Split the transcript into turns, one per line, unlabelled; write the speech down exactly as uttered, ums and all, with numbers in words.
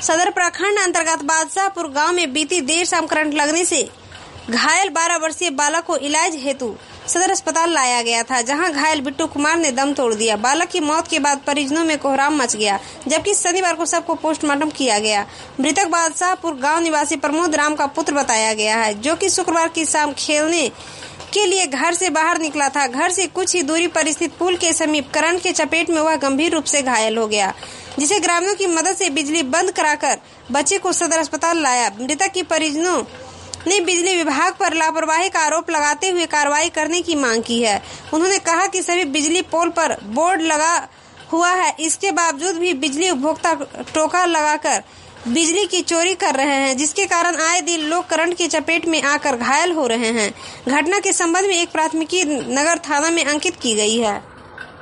सदर प्रखंड अंतर्गत बादशाहपुर गांव में बीती देर शाम करंट लगने से घायल बारह वर्षीय बालक को इलाज हेतु सदर अस्पताल लाया गया था, जहां घायल बिट्टू कुमार ने दम तोड़ दिया। बालक की मौत के बाद परिजनों में कोहराम मच गया, जबकि शनिवार को सबको पोस्टमार्टम किया गया। मृतक बादशाहपुर गांव निवासी प्रमोद राम का पुत्र बताया गया है, जो कि शुक्रवार की शाम खेलने के लिए घर से बाहर निकला था। घर से कुछ ही दूरी पर स्थित पुल के समीप करंट के चपेट में वह गंभीर रूप से घायल हो गया, जिसे ग्रामीणों की मदद से बिजली बंद कराकर बच्चे को सदर अस्पताल लाया। मृतक की परिजनों ने बिजली विभाग पर लापरवाही का आरोप लगाते हुए कार्रवाई करने की मांग की है। उन्होंने कहा कि सभी बिजली पोल पर बोर्ड लगा हुआ है, इसके बावजूद भी बिजली उपभोक्ता टोका लगाकर बिजली की चोरी कर रहे हैं, जिसके कारण आए दिन लोग करंट की चपेट में आकर घायल हो रहे हैं। घटना के संबंध में एक प्राथमिकी नगर थाना में अंकित की गई है।